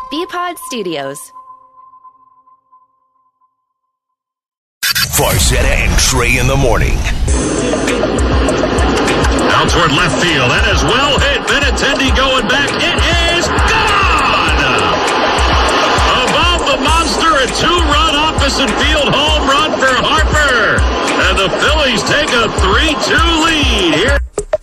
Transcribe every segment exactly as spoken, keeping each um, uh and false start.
B-Pod Studios. Farzetta and Trey in the morning. Out toward left field. That is well hit. Benintendi going back. It is gone! Above the monster, a two-run opposite field home run for Harper. And the Phillies take a three two lead here.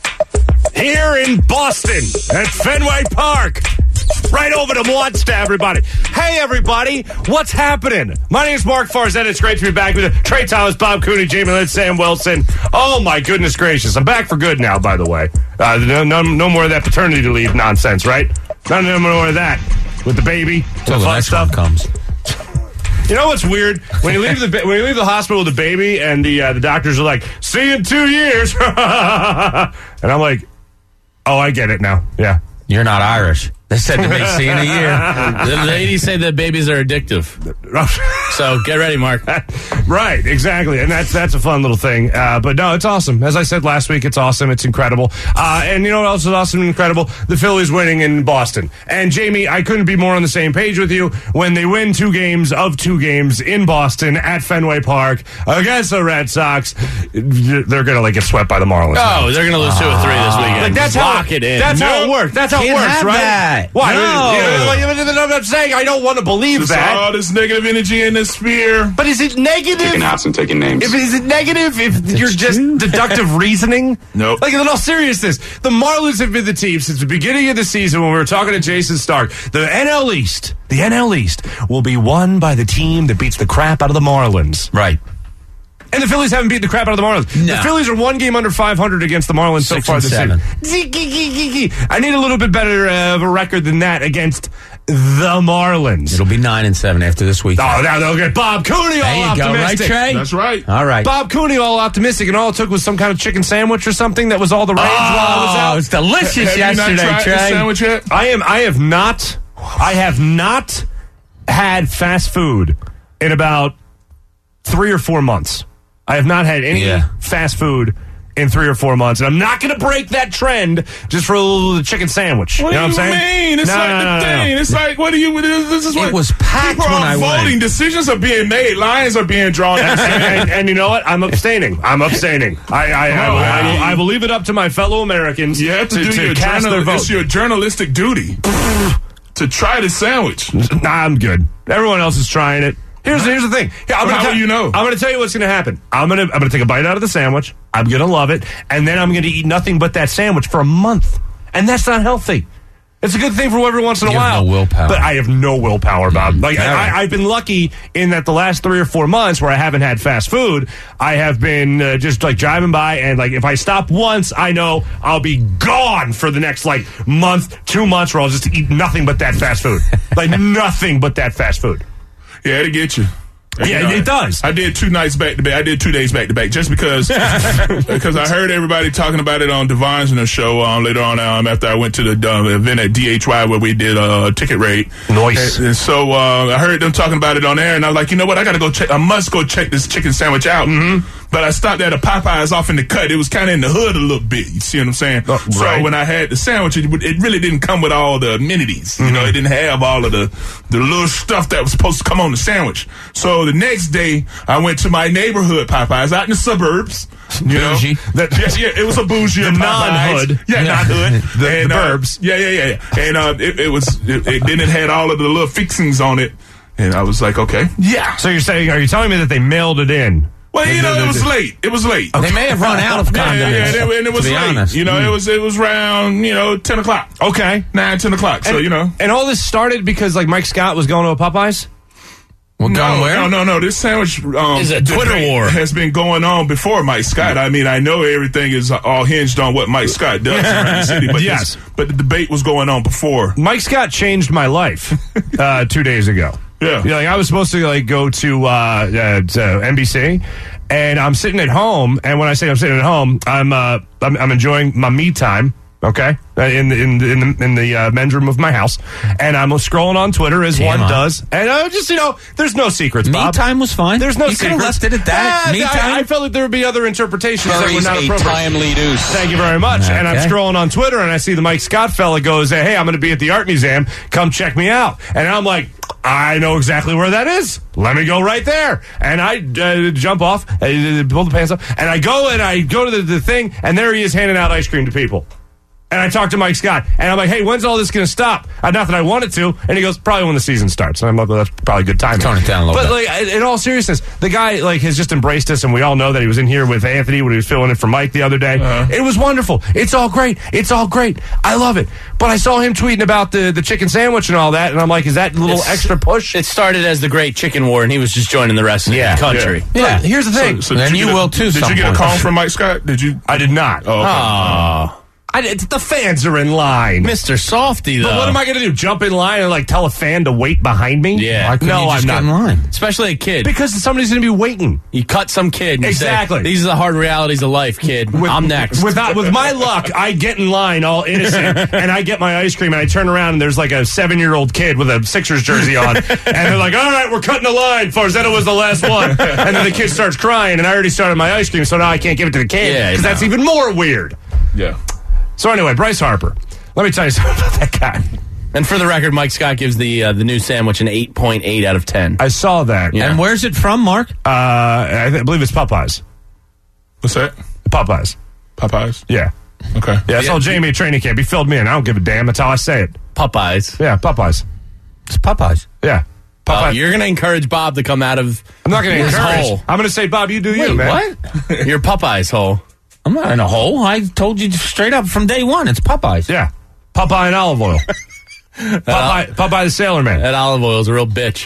Here in Boston at Fenway Park. Right over to Monster, everybody. Hey, everybody. What's happening? My name is Mark Farzetta. It's great to be back with Trey Thomas, Bob Cooney, Jamie Lynn, Sam Wilson. Oh, my goodness gracious. I'm back for good now, by the way. Uh, no, no, no more of that paternity leave nonsense, right? No, no more of that. With the baby. Until the next one comes. You know what's weird? When you leave the when you leave the hospital with the baby and the uh, the doctors are like, see you in two years. And I'm like, oh, I get it now. Yeah. You're not Irish. They said to me, see you in a year. The ladies say that babies are addictive. So get ready, Mark. Right, exactly. And that's that's a fun little thing. Uh, but no, it's awesome. As I said last week, it's awesome. It's incredible. Uh, and you know what else is awesome and incredible? The Phillies winning in Boston. And Jamie, I couldn't be more on the same page with you. When they win two games of two games in Boston at Fenway Park against the Red Sox, they're going to like get swept by the Marlins. Oh, they're going to lose two or three this weekend. Like, that's Lock how, it in. That's no. how it works. That's how Can't it works, have right? That. Why? No. You know, I'm saying I don't want to believe There's that. all this negative energy in this sphere. But is it negative? Taking outs and taking names. If is it negative if you're just deductive reasoning? Nope. Like, in all seriousness, the Marlins have been the team since the beginning of the season when we were talking to Jason Stark. The N L East, the N L East will be won by the team that beats the crap out of the Marlins. Right. And the Phillies haven't beaten the crap out of the Marlins. No. The Phillies are one game under five hundred against the Marlins Six so far and this seven. season. I need a little bit better uh, of a record than that against the Marlins. It'll be nine and seven after this week. Oh, now they'll get Bob Cooney all there you go, right, optimistic. Trey? That's right. All right. Bob Cooney all optimistic, and all it took was some kind of chicken sandwich or something that was all the rage oh, while I was out. it was delicious Have yesterday, you not tried Trey. the sandwich yet? I am. I have not. I have not had fast food in about three or four months. I have not had any Yeah. fast food in three or four months, and I'm not going to break that trend just for a little chicken sandwich. What you know do what I'm you saying? mean? It's No, like no, the no, no, thing. no. It's like, what do you... This is what, It was packed people when are I went. voting. Decisions are being made. Lines are being drawn. and, and, and you know what? I'm abstaining. I'm abstaining. I I, I, No, will, I, I- will, I will leave it up to my fellow Americans You have to, do your cast journal, their vote. It's your journalistic duty to try the sandwich. Nah, I'm good. Everyone else is trying it. Here's here's the thing. Here, I'm Well, gonna how tell, will you know? I'm going to tell you what's going to happen. I'm going to I'm going to take a bite out of the sandwich. I'm going to love it, and then I'm going to eat nothing but that sandwich for a month, and that's not healthy. It's a good thing for every once in a You have while. no willpower. But I have no willpower, Bob. Like All right. I, I've been lucky in that the last three or four months where I haven't had fast food, I have been uh, just like driving by, and like if I stop once, I know I'll be gone for the next like month, two months, where I'll just eat nothing but that fast food, like nothing but that fast food. Yeah, it'll get you. Yeah, it does. I did two nights back to back. I did two days back to back just because because I heard everybody talking about it on Devon's in the show um, later on um, after I went to the um, event at D H Y where we did a ticket raid. Nice. And, and so uh, I heard them talking about it on air, and I was like, you know what? I got to go check. I must go check this chicken sandwich out. Mm-hmm. But I stopped at a Popeyes off in the cut. It was kind of in the hood a little bit. You see what I'm saying? Oh, so right. when I had the sandwich, it, it really didn't come with all the amenities. Mm-hmm. You know, it didn't have all of the the little stuff that was supposed to come on the sandwich. So the next day, I went to my neighborhood Popeyes out in the surbs. You know, Bougie. that, yeah, yeah, it was a bougie The Popeyes. non-hood. yeah, Yeah. non-hood, The- and, the uh, burbs. yeah, yeah, yeah, yeah. And uh, it, it was, it, it, then it had all of the little fixings on it, and I was like, okay, yeah. So you're saying? Are you telling me that they mailed it in? Well, you know, it was late. It was late. They may have run out of Yeah, condoms. yeah, yeah, they- and it was to be late. honest. You know, it was it was around you know ten o'clock, Okay. nine ten o'clock. So and, you know, and all this started because like Mike Scott was going to a Popeyes. We're no, going where? no, no, no. This sandwich um, It's a Twitter debate war. has been going on before Mike Scott. I mean, I know everything is all hinged on what Mike Scott does around the city, but Yes. this, but the debate was going on before. Mike Scott changed my life uh, two days ago. Yeah. Yeah, like I was supposed to like go to, uh, uh, to N B C, and I'm sitting at home. And when I say I'm sitting at home, I'm uh, I'm, I'm enjoying my me time. Okay, uh, in the in the in the, in the uh, men's room of my house, and I'm scrolling on Twitter as T M I. one does, and uh, just you know, there's no secrets. Me Bob. time was fine. There's no You could have secrets. left it at that. Ah, Me I, time. I felt like there would be other interpretations that were Curry's not a appropriate. timely deuce. Thank you very much. And I'm Okay. scrolling on Twitter, and I see the Mike Scott fella goes, "Hey, I'm going to be at the art museum. Come check me out." And I'm like, I know exactly where that is. Let me go right there. And I uh, jump off, uh, pull the pants up, and I go and I go to the, the thing, and there he is handing out ice cream to people. And I talked to Mike Scott, and I'm like, hey, when's all this going to stop? Uh, not that I want it to. And he goes, probably when the season starts. And I'm like, well, that's probably good timing. Tone it down a little but, bit. like, in all seriousness, the guy, like, has just embraced us, and we all know that he was in here with Anthony when he was filling it for Mike the other day. Uh-huh. It was wonderful. It's all great. It's all great. I love it. But I saw him tweeting about the, the chicken sandwich and all that, and I'm like, is that a little It's- extra push? It started as the Great Chicken War, and he was just joining the rest of Yeah. the country. Look, Yeah. here's the thing. So Then did you get a- will, too, Did some you get a point. call from Mike Scott? Did you? I did not. Oh, okay. Aw, I did, the fans are in line. Mister Softy, though. But what am I going to do? Jump in line and like tell a fan to wait behind me? Yeah. Why couldn't no, you just I'm get not. in line? Especially a kid. Because somebody's going to be waiting. You cut some kid. And you say, Exactly. These are the hard realities of life, kid. I'm next. Without, with my luck, I get in line all innocent, and I get my ice cream, and I turn around, and there's like a seven-year-old kid with a Sixers jersey on, and they're like, all right, we're cutting the line. Farzetta was the last one. And then the kid starts crying, and I already started my ice cream, so now I can't give it to the kid, Yeah, because no. that's even more weird. Yeah. So anyway, Bryce Harper. Let me tell you something about that guy. And for the record, Mike Scott gives the uh, the new sandwich an eight point eight out of ten. I saw that. Yeah. And where's it from, Mark? Uh, I, th- I believe it's Popeyes. What's that? Popeyes. Popeyes. Yeah. Okay. Yeah, I saw Jamie at training camp. He filled me in. I don't give a damn. That's how I say it. Popeyes. Yeah, Popeyes. It's Popeyes. Yeah. Oh, Popeyes. you're going to encourage Bob to come out of I'm not going to his encourage. hole. I'm going to say, Bob, you do you, Wait, man. what? Your Popeyes hole. I'm not in a hole. I told you straight up from day one. It's Popeyes. Yeah. Popeye and olive oil. Popeye, Popeye the Sailor Man. That olive oil is a real bitch.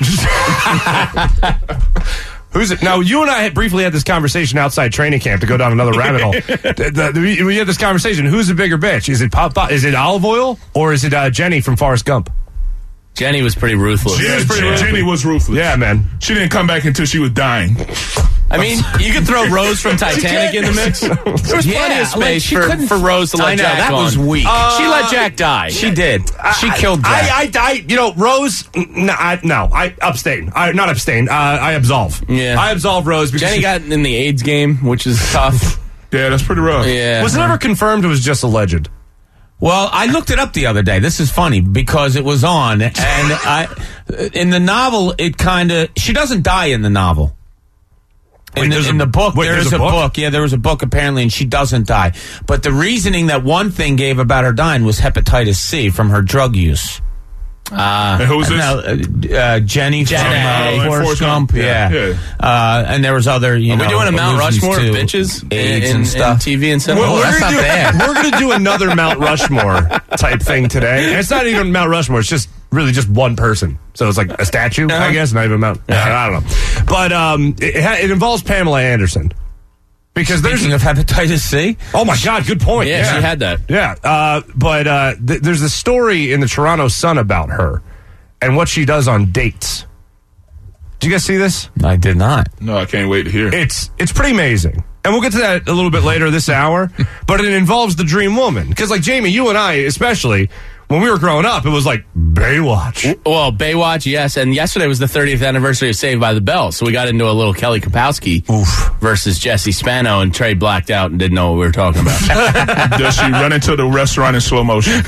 Who's it? Now, you and I had briefly had this conversation outside training camp to go down another rabbit hole. The- the- the- we we had this conversation. Who's the bigger bitch? Is it Popeye? Is it olive oil? Or is it uh, Jenny from Forrest Gump? Jenny was pretty ruthless. Yeah, was pretty Jenny, ruthless. Jenny was ruthless. Yeah, man. She didn't come back until she was dying. I mean, you could throw Rose from Titanic in the mix. There was plenty Yeah, of space like, she for, couldn't- for Rose to let I know, Jack that on. was weak. she let Jack die. She did. She killed Jack. I, I, I, you know, Rose. No, I, no, I abstain. I not abstain. Uh, I absolve. Yeah. I absolve Rose because Jenny she- got in the AIDS game, which is tough. Yeah, that's pretty rough. Yeah. was it ever confirmed. It was just alleged. Well, I looked it up the other day. This is funny because it was on, and I, in the novel, it kind of she doesn't die in the novel. In, Wait, the, there's in a- the book, wait, there there's is a a book? book? Yeah, there was a book apparently, and she doesn't die. But the reasoning that one thing gave about her dying was hepatitis C from her drug use. And who's this? Now, uh, uh, Jenny, Jenny. from Oh, uh, and Forrest Forrest Gump, Gump. yeah. Yeah. Uh, and there was other, you Are know, we doing a Mount allusions Rushmore of to bitches AIDS in, and in stuff. T V and cinema? Well, that's gonna not do, bad. We're going to do another Mount Rushmore type thing today. And it's not even Mount Rushmore. It's just really just one person. So it's like a statue, I guess, not even Mount. I don't know. But um, it, it, ha- it involves Pamela Anderson. Because there's Speaking of hepatitis C, oh my God, good point. Yeah, she had that. Yeah, uh, but uh, th- there's a story in the Toronto Sun about her and what she does on dates. Did you guys see this? I did not. No, I can't wait to hear. It's it's pretty amazing. And we'll get to that a little bit later this hour. But it involves the dream woman. Because like Jamie, you and I especially, when we were growing up, it was like Baywatch. Well, Baywatch, yes. And yesterday was the thirtieth anniversary of Saved by the Bell. So we got into a little Kelly Kapowski versus Jesse Spano, and Trey blacked out and didn't know what we were talking about. Does she run into the restaurant in slow motion?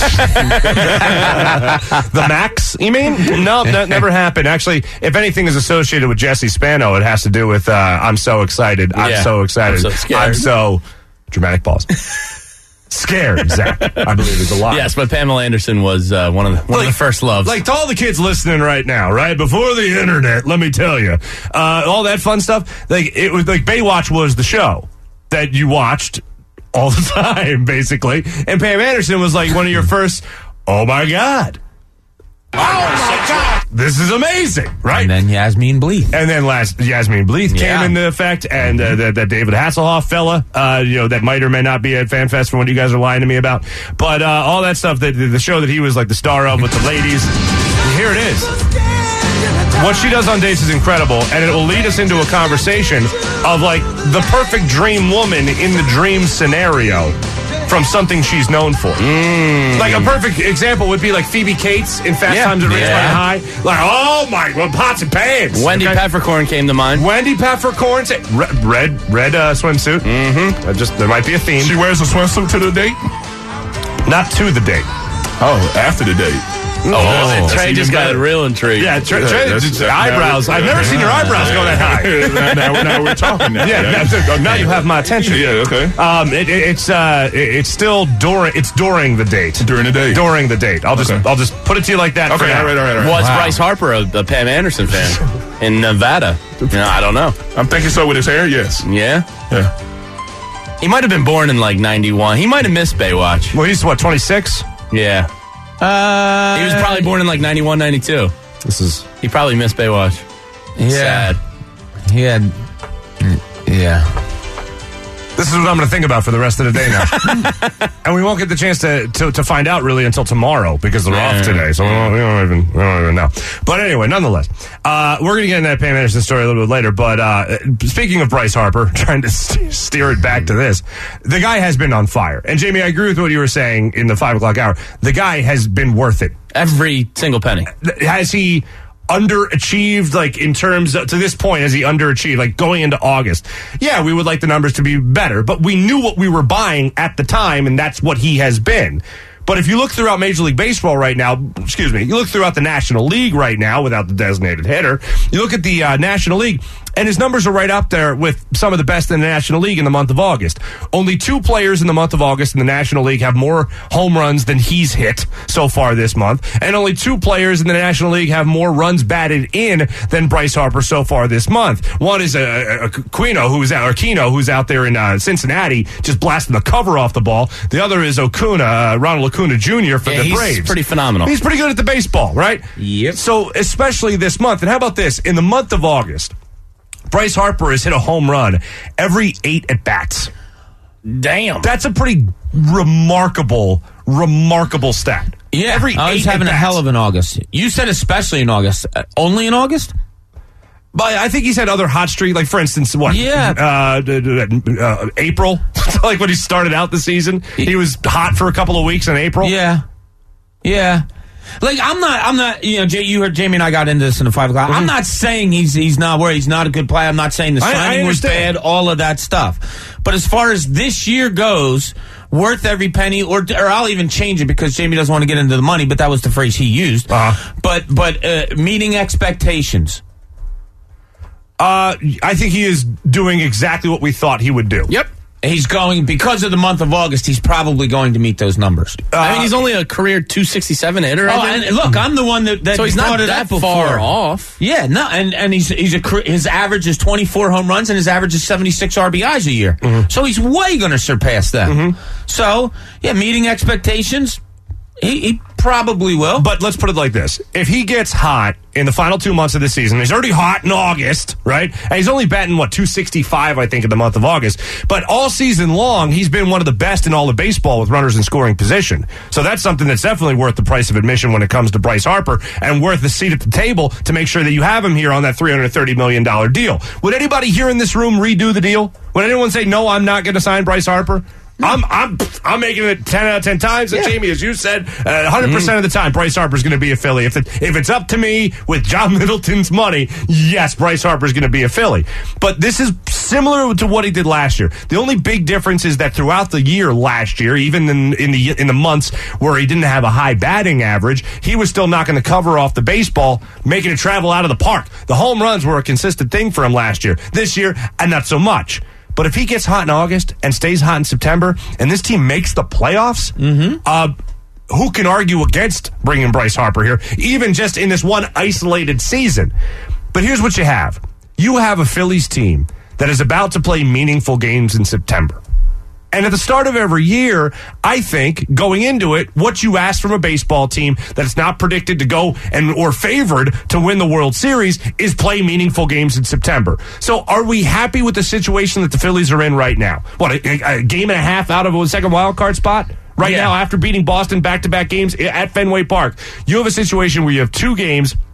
The Max, you mean? No, that never happened. Actually, if anything is associated with Jesse Spano, it has to do with uh, I'm so excited. I'm Yeah. so excited. I'm so scared. I'm so dramatic pause. Scared, Zach. I believe is a lie. Yes, but Pamela Anderson was uh, one of the one of the first loves. Like to all the kids listening right now, right? Before the internet, let me tell you, uh, all that fun stuff. Like it was like Baywatch was the show that you watched all the time, basically. And Pam Anderson was like one of your first. Oh my God! Oh my God! This is amazing, right? And then Yasmin Bleeth. And then last, Yasmin Bleeth Yeah. came into effect, and uh, that, that David Hasselhoff fella, uh, you know, that might or may not be at FanFest from what you guys are lying to me about. But uh, all that stuff, that the show that he was like the star of with the ladies, here it is. What she does on dates is incredible, and it will lead us into a conversation of like the perfect dream woman in the dream scenario. from something she's known for. Mm. Like a perfect example would be like Phoebe Cates in Fast Yeah. Times at Ridgemont Yeah. High. Like, oh my, well, pots and pans. Wendy Okay? Peppercorn came to mind. Wendy Peppercorn, say- red, red, red uh, swimsuit. Mm-hmm. Uh, just there might be a theme. She wears a swimsuit to the date? Not to the date. Oh, after the date. Oh, Trey that's just even got better. real intrigued. Yeah, Trey, Yeah, Trey, that's- just that- eyebrows. now- I've never seen your eyebrows go that high. now, now, now we're talking now. Yeah, Yeah. now, now you have my attention. Yeah, okay. Um, it, it, it's uh, it, it's still during. It's during the date. During the date. During the date. I'll just Okay. I'll just put it to you like that. for Okay, now. all right, all right, all right. Was Bryce Harper a, a Pam Anderson fan in Nevada? No, I don't know. I'm thinking so with his hair, yes. Yeah? Yeah. He might have been born in like ninety-one. He might have missed Baywatch. Well, he's what twenty-six. Yeah. Uh, He was probably born in like ninety-one, ninety-two. This is He probably missed Baywatch. Yeah. Sad. He had. Yeah. this is what I'm going to think about for the rest of the day now. And we won't get the chance to, to, to find out really until tomorrow because they're Yeah. off today. So we don't, we don't even we don't even know. But anyway, nonetheless, uh, we're going to get into that Pam Anderson story a little bit later. But uh, speaking of Bryce Harper, trying to st- steer it back to this, the guy has been on fire. And Jamie, I agree with what you were saying in the five o'clock hour. The guy has been worth it. Every single penny. Has he underachieved, like, in terms of, to this point, has he underachieved, like, going into August? Yeah, we would like the numbers to be better, but we knew what we were buying at the time, and that's what he has been. But if you look throughout Major League Baseball right now, excuse me, you look throughout the National League right now without the designated hitter, you look at the uh, National League, and his numbers are right up there with some of the best in the National League in the month of August. Only two players in the month of August in the National League have more home runs than he's hit so far this month, and only two players in the National League have more runs batted in than Bryce Harper so far this month. One is a, a, a Quino, who's out, or Kino, who's out there in uh, Cincinnati, just blasting the cover off the ball. The other is Okuna, uh, Ronald Acuna Junior for Yeah, the he's Braves. pretty phenomenal. He's pretty good at the baseball, right? Yep. So, especially this month. And how about this? In the month of August, Bryce Harper has hit a home run every eight at-bats. Damn. That's a pretty remarkable, remarkable stat. Yeah. Every I was eight having a at-bats. hell of an August. You said especially in August. Uh, only in August? But I think he's had other hot streak, like, for instance, what? Yeah. Uh, d- d- uh, April? Like when he started out the season? He was hot for a couple of weeks in April? Yeah. Yeah. Like I'm not, I'm not. You know, Jay, you heard Jamie and I got into this in the five o'clock. I'm not saying he's he's not where he's not a good player. I'm not saying the I- I signing was understand. bad. All of that stuff. But as far as this year goes, worth every penny, or or I'll even change it because Jamie doesn't want to get into the money. But that was the phrase he used. Uh-huh. But but uh, meeting expectations. Uh, I think he is doing exactly what we thought he would do. Yep. He's going because of the month of August. He's probably going to meet those numbers. I mean, he's only a career two sixty-seven hitter. Oh, I think. and look, I'm the one that, that so he's not brought it that up before. far off. Yeah, no, and, and he's he's a cr- his average is twenty-four home runs and his average is seventy-six R B Is a year. Mm-hmm. So he's way going to surpass that. So yeah, meeting expectations, he, he probably will. But let's put it like this. If he gets hot in the final two months of the season, he's already hot in August, right? And he's only batting, what, two sixty-five, I think, in the month of August. But all season long, he's been one of the best in all of baseball with runners in scoring position. So that's something that's definitely worth the price of admission when it comes to Bryce Harper and worth the seat at the table to make sure that you have him here on that three hundred thirty million dollars deal. Would anybody here in this room redo the deal? Would anyone say, no, I'm not going to sign Bryce Harper? I'm I'm I'm making it ten out of ten times. And Jamie, as you said, uh, one hundred percent of the time, Bryce Harper's going to be a Philly. If it, if it's up to me with John Middleton's money, yes, Bryce Harper's going to be a Philly. But this is similar to what he did last year. The only big difference is that throughout the year last year, even in in the in the months where he didn't have a high batting average, he was still knocking the cover off the baseball, making it travel out of the park. The home runs were a consistent thing for him last year. This year, and not so much. But if he gets hot in August and stays hot in September, and this team makes the playoffs, mm-hmm. uh, who can argue against bringing Bryce Harper here, even just in this one isolated season? But here's what you have. You have a Phillies team that is about to play meaningful games in September. And at the start of every year, I think, going into it, what you ask from a baseball team that's not predicted to go and or favored to win the World Series is play meaningful games in September. So are we happy with the situation that the Phillies are in right now? What, a, a game and a half out of a second wild card spot? Right Yeah. now, after beating Boston back-to-back games at Fenway Park, you have a situation where you have two games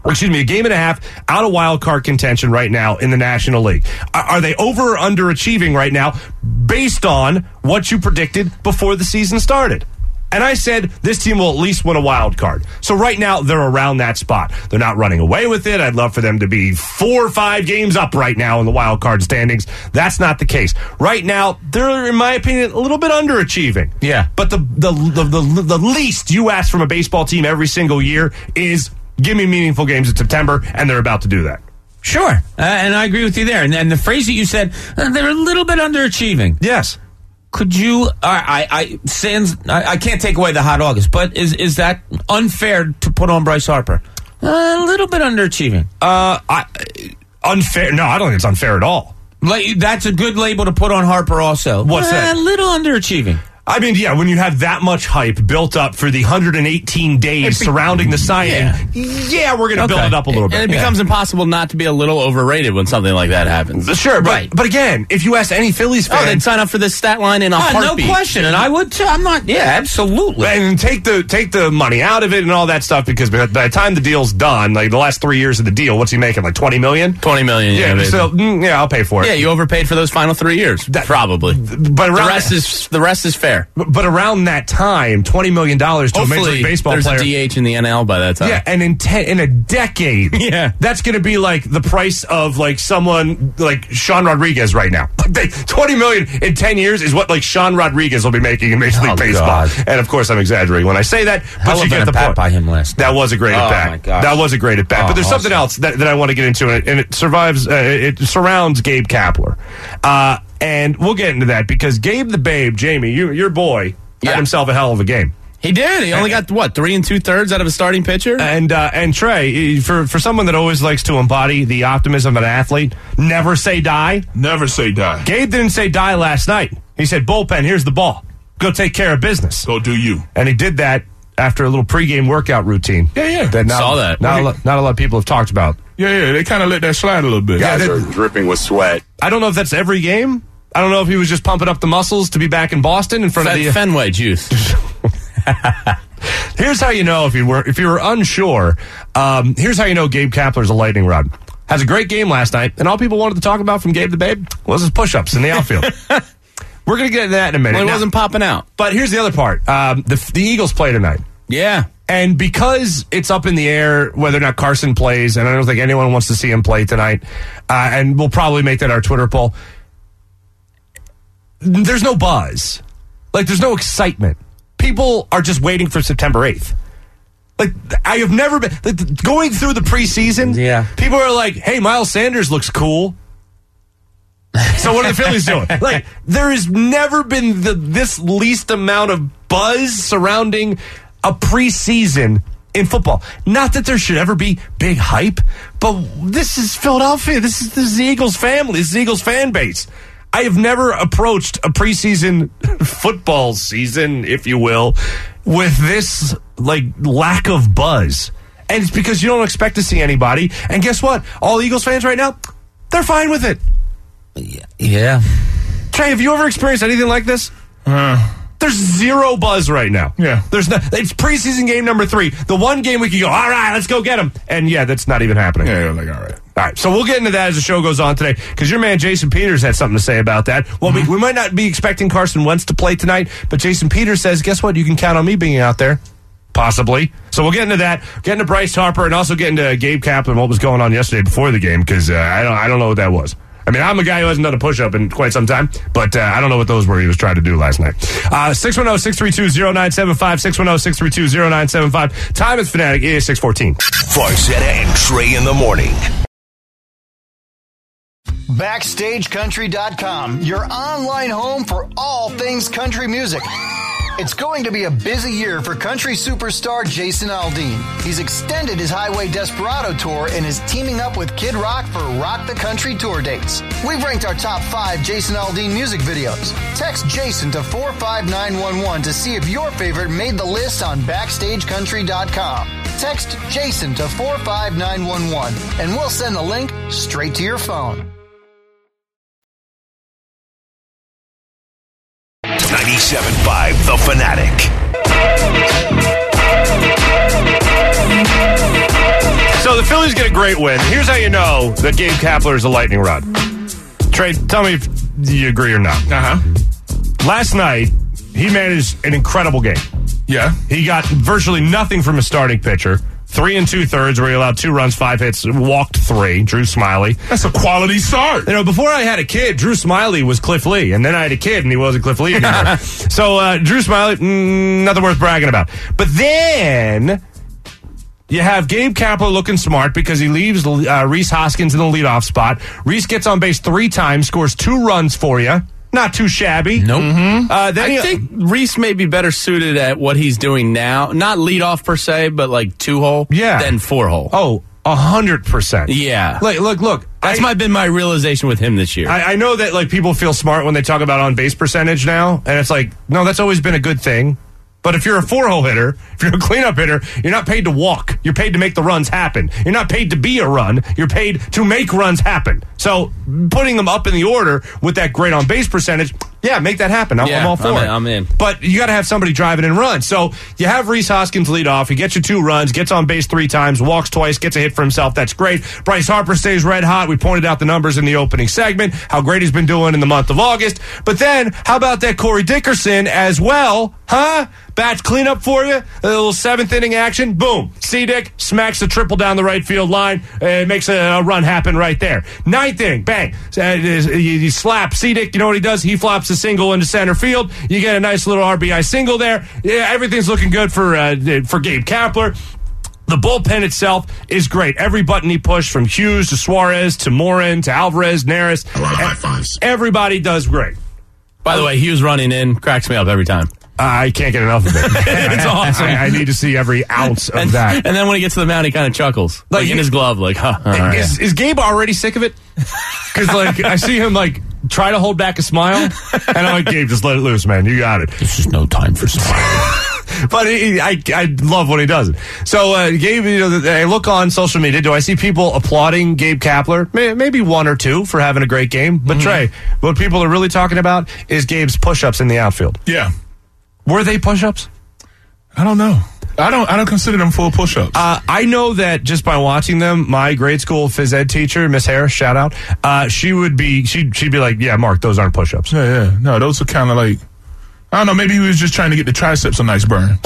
excuse me, a game and a half out of wild card contention right now in the National League. Are, are they over or underachieving right now based on what you predicted before the season started? And I said this team will at least win a wild card. So right now they're around that spot. They're not running away with it. I'd love for them to be four or five games up right now in the wild card standings. That's not the case. Right now they're, in my opinion, a little bit underachieving. Yeah. But the the the, the, the least you ask from a baseball team every single year is give me meaningful games in September, and they're about to do that. Sure. Uh, and I agree with you there. And, and the phrase that you said, uh, they're a little bit underachieving. Yes. Could you? I, I, I, sans, I, I can't take away the hot August, but is is that unfair to put on Bryce Harper? Uh, a little bit underachieving. Uh, I, unfair? No, I don't think it's unfair at all. Like, that's a good label to put on Harper. Also, what's uh, that? A little underachieving. I mean, yeah, when you have that much hype built up for the one hundred eighteen days surrounding the signing, yeah, yeah we're going to okay. build it up a little bit. And it yeah. becomes impossible not to be a little overrated when something like that happens. Sure, but, right. but again, if you ask any Phillies fan... Oh, they'd sign up for this stat line in a uh, heartbeat. No question, and I would too. I'm not... Yeah, absolutely. And take the take the money out of it and all that stuff, because by the time the deal's done, like the last three years of the deal, what's he making, like twenty million dollars? twenty million dollars, yeah. yeah. So, mm, yeah, I'll pay for it. Yeah, you overpaid for those final three years, that, probably. But around the rest is the rest is fair. But, but around that time, twenty million dollars to Hopefully, a Major League Baseball there's player. a D H in the N L by that time. Yeah, and in ten, in a decade, yeah, that's going to be like the price of like someone like Sean Rodriguez right now. They, twenty million in ten years is what like Sean Rodriguez will be making in Major League Oh, Baseball. God. And of course, I'm exaggerating when I say that, but Hell you of get an the at bat point. by him last That night. was a great Oh, at bat. my gosh. That was a great at bat. Oh, but there's awesome. something else that, that I want to get into, and it, and it survives. Uh, it surrounds Gabe Kapler, uh, and we'll get into that because Gabe the Babe, Jamie, you, your boy, Yeah. had himself a hell of a game. He did. He only got, what, three and two-thirds out of a starting pitcher? And uh, and Trey, for for someone that always likes to embody the optimism of an athlete, never say die. Never say die. Gabe didn't say die last night. He said, bullpen, here's the ball. Go take care of business. Go do you. And he did that after a little pregame workout routine. Yeah, yeah. That not, Saw that. Not a, lot, not a lot of people have talked about. Yeah, yeah. They kind of let that slide a little bit. Yeah, Guys that- are dripping with sweat. I don't know if that's every game. I don't know if he was just pumping up the muscles to be back in Boston in front Fen- of the... Fenway juice. Here's how you know if you were if you were unsure. Um, here's how you know Gabe Kapler's a lightning rod. Has a great game last night, and all people wanted to talk about from Gabe the Babe was his push-ups in the outfield. We're going to get into that in a minute. Well, he Now- wasn't popping out. But here's the other part. Um, the, the Eagles play tonight. Yeah. And because it's up in the air whether or not Carson plays, and I don't think anyone wants to see him play tonight, uh, and we'll probably make that our Twitter poll, there's no buzz. Like, there's no excitement. People are just waiting for September eighth. Like, I have never been... Like, going through the preseason, Yeah. people are like, hey, Miles Sanders looks cool. So what are the Phillies doing? Like, there has never been the, this least amount of buzz surrounding a preseason in football. Not that there should ever be big hype, but this is Philadelphia. This is, this is the Eagles family. This is the Eagles fan base. I have never approached a preseason football season, if you will, with this like lack of buzz. And it's because you don't expect to see anybody. And guess what? All Eagles fans right now, they're fine with it. Yeah. Trey, have you ever experienced anything like this? Uh, There's zero buzz right now. Yeah. There's no, it's preseason game number three. The one game we can go, all right, let's go get them. And yeah, that's not even happening. yeah, you're like, all right. All right, so we'll get into that as the show goes on today, because your man Jason Peters had something to say about that. Well, Mm-hmm. we, we might not be expecting Carson Wentz to play tonight, but Jason Peters says, guess what? You can count on me being out there. Possibly. So we'll get into that, get into Bryce Harper, and also get into Gabe Kapler and what was going on yesterday before the game, because uh, I don't I don't know what that was. I mean, I'm a guy who hasn't done a push-up in quite some time, but uh, I don't know what those were he was trying to do last night. Uh, six one zero, six three two, zero nine seven five, six one zero, six three two, zero nine seven five. Time is Fanatic, it is six fourteen. Farzetta and Trey in the morning. Backstage Country dot com, your online home for all things country music. It's going to be a busy year for country superstar Jason Aldean. He's extended his Highway Desperado tour and is teaming up with Kid Rock for Rock the Country tour dates. We've ranked our top five Jason Aldean music videos. Text Jason to four five nine one one to see if your favorite made the list on Backstage Country dot com. Text Jason to four five nine one one and we'll send the link straight to your phone. ninety-seven point five The Fanatic. So the Phillies great win. Here's how you know that Gabe Kapler is a lightning rod. Trey, tell me if you agree or not. Uh-huh. Last night, he managed an incredible game. Yeah. He got virtually nothing from a starting pitcher. Three and two-thirds where he allowed two runs, five hits, walked three. Drew Smiley. That's a quality start. You know, before I had a kid, Drew Smiley was Cliff Lee, and then I had a kid, and he wasn't Cliff Lee anymore. so, uh, Drew Smiley, mm, nothing worth bragging about. But then you have Gabe Kapler looking smart because he leaves uh, Rhys Hoskins in the leadoff spot. Rhys gets on base three times, scores two runs for you. Not too shabby. Nope. Mm-hmm. Uh, then I he, think Rhys may be better suited at what he's doing now. Not lead off per se, but like two hole Yeah. than four hole. Oh, a hundred percent. Yeah. Look, look, look. That's I, my been my realization with him this year. I, I know that like people feel smart when they talk about on base percentage now, and it's like, no, that's always been a good thing. But if you're a four-hole hitter, if you're a cleanup hitter, you're not paid to walk. You're paid to make the runs happen. You're not paid to be a run. You're paid to make runs happen. So putting them up in the order with that great on-base percentage, yeah, make that happen. I'm, Yeah, I'm all for I'm it. in, I'm in. But you got to have somebody driving and run. So you have Rhys Hoskins lead off. He gets you two runs, gets on base three times, walks twice, gets a hit for himself. That's great. Bryce Harper stays red hot. We pointed out the numbers in the opening segment, how great he's been doing in the month of August. But then, how about that Corey Dickerson as well? Huh? Bats cleanup for you. A little seventh inning action. Boom. C-Dick smacks the triple down the right field line. Uh, makes a, a run happen right there. Ninth inning. Bang. Uh, you, you slap C-Dick. You know what he does? He flops a single into center field. You get a nice little R B I single there. Yeah, everything's looking good for uh, for Gabe Kapler. The bullpen itself is great. Every button he pushed, from Hughes to Suarez to Morin to Alvarez, Neris. A lot of high fives. Everybody does great. By the way, Hughes running in cracks me up every time. I can't get enough of it. It's I, awesome. I, I need to see every ounce of And, that. and then when he gets to the mound, he kind of chuckles, like, Like, in his glove, like, huh. all right. Is, is Gabe already sick of it? Because like I see him like try to hold back a smile, and I'm like, Gabe, just let it loose, man. You got it. This is no time for smiling. But he, I, I love when he does it. So, uh, Gabe, you know, I look on social media. Do I see people applauding Gabe Kapler? May, maybe one or two for having a great game. But, Mm-hmm. Trey, what people are really talking about is Gabe's push-ups in the outfield. Yeah. Were they push-ups? I don't know. I don't I don't consider them full push-ups. Uh, I know that just by watching them, my grade school phys ed teacher, Miss Harris, shout out, uh, she would be, she'd, she'd be like, yeah, Mark, those aren't push-ups. yeah, yeah. No, those are kind of like, I don't know, maybe he was just trying to get the triceps a nice burn.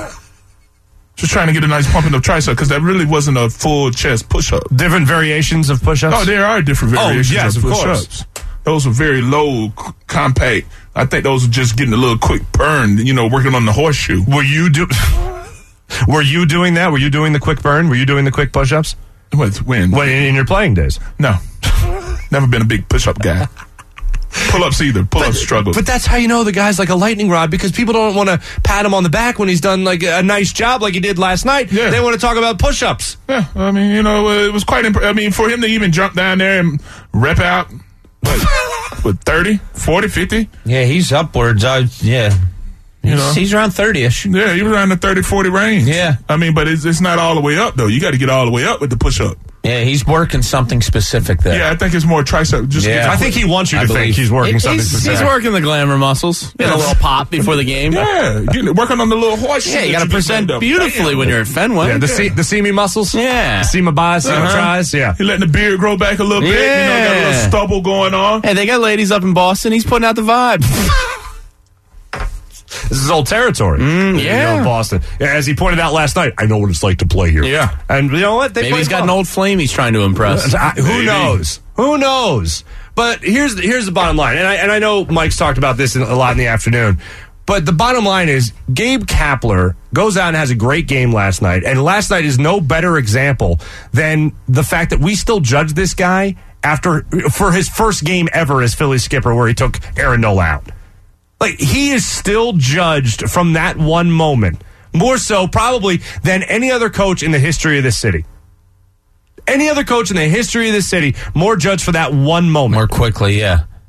Just trying to get a nice pump in the tricep, because that really wasn't a full chest push-up. Different variations of push-ups? Oh, there are different Oh, variations yes, of of push-ups. Those are very low, c- compact. I think those are just getting a little quick burn, you know, working on the horseshoe. Were you do? Were you doing that? Were you doing the quick burn? Were you doing the quick push-ups? What, when? When in, in your playing days? No. Never been a big push-up guy. Pull-ups either. Pull-ups struggle. But that's how you know the guy's like a lightning rod, because people don't want to pat him on the back when he's done like a nice job like he did last night. Yeah. They want to talk about push-ups. Yeah, I mean, you know, uh, it was quite imp- I mean, for him to even jump down there and rep out, what, what thirty, forty, fifty? Yeah, he's upwards. Uh, yeah. You He's, know? he's around thirty-ish. Yeah, he was around the thirty, forty range. Yeah. I mean, but it's, it's not all the way up, though. You got to get all the way up with the push-up. Yeah, he's working something specific there. Yeah, I think it's more tricep. Just Yeah. get the I think he wants you I to think believe. he's working He's, something he's specific. working the glamour muscles. Get a little pop before the game. Yeah, getting, working on the little horseshoe. Yeah, you that got to just present made up. beautifully Damn. when you're at Fenway. Yeah, the see, the see me muscles. Yeah. See my buys, see my Uh-huh. tries. Yeah. He letting the beard grow back a little bit. You know, got a little Yeah. stubble going on. Hey, they got ladies up in Boston. He's putting out the vibe. This is old territory. Mm, You yeah. know, Boston. As he pointed out last night, I know what it's like to play here. Yeah. And you know what? They Maybe play he's got well. an old flame he's trying to impress. I- who Maybe. knows? Who knows? But here's here's the bottom line, and I and I know Mike's talked about this in, a lot in the afternoon. But the bottom line is, Gabe Kapler goes out and has a great game last night, and last night is no better example than the fact that we still judge this guy after for his first game ever as Philly skipper, where he took Aaron Nola out. Like, he is still judged from that one moment, more so probably than any other coach in the history of this city. Any other coach in the history of this city, more judged for that one moment. More quickly, yeah.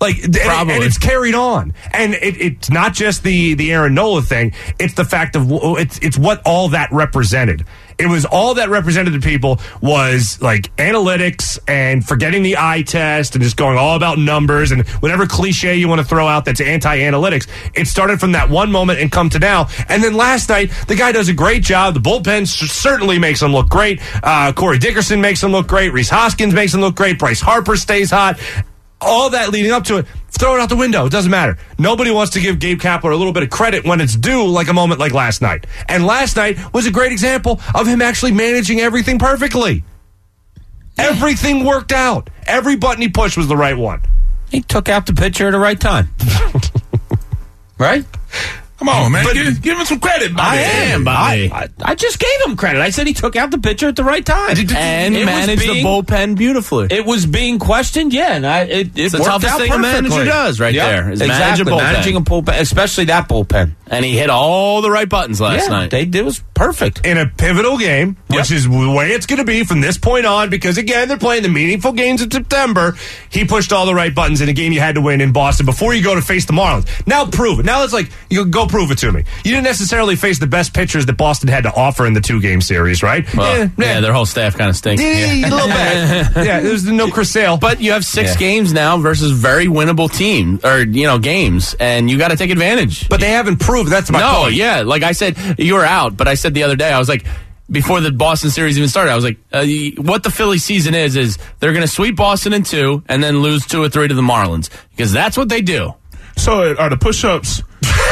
Like, and, and it's carried on. And it, it's not just the, the Aaron Nola thing. It's the fact of, it's, it's what all that represented. It was all that represented to people was like analytics and forgetting the eye test and just going all about numbers and whatever cliche you want to throw out that's anti-analytics. It started from that one moment and come to now. And then last night, the guy does a great job. The bullpen certainly makes him look great. Uh, Corey Dickerson makes him look great. Rhys Hoskins makes him look great. Bryce Harper stays hot. All that leading up to it, throw it out the window. It doesn't matter. Nobody wants to give Gabe Kapler a little bit of credit when it's due, like a moment like last night. And last night was a great example of him actually managing everything perfectly. Everything worked out. Every button he pushed was the right one. He took out the pitcher at the right time. Right? Come on, man. But, give, give him some credit, Bobby. I am, Bobby. I, I, I just gave him credit. I said he took out the pitcher at the right time. And it managed being, the bullpen beautifully. It was being questioned, yeah. And I, it, it it's the worked toughest out thing perfectly. a manager does right yep, there. Is exactly. manage a bullpen. Managing a bullpen, especially that bullpen. And he hit all the right buttons last yeah, night. They, it was perfect. In a pivotal game, which yep. is the way it's going to be from this point on, because, again, they're playing the meaningful games in September. He pushed all the right buttons in a game you had to win in Boston before you go to face the Marlins. Now prove it. Now it's like, you go prove it to me. You didn't necessarily face the best pitchers that Boston had to offer in the two-game series, right? Well, yeah, yeah, their whole staff kind of stinks. Yeah, Yeah. a little bit. Yeah, there's no Chris Sale. But you have six Yeah. games now versus very winnable team, or, you know, games, and you got to take advantage. But they haven't proved. That's my no, point. yeah. Like I said, you were out, but I said the other day, I was like, before the Boston series even started, I was like, uh, what the Philly season is, is they're going to sweep Boston in two and then lose two or three to the Marlins, because that's what they do. So are the push-ups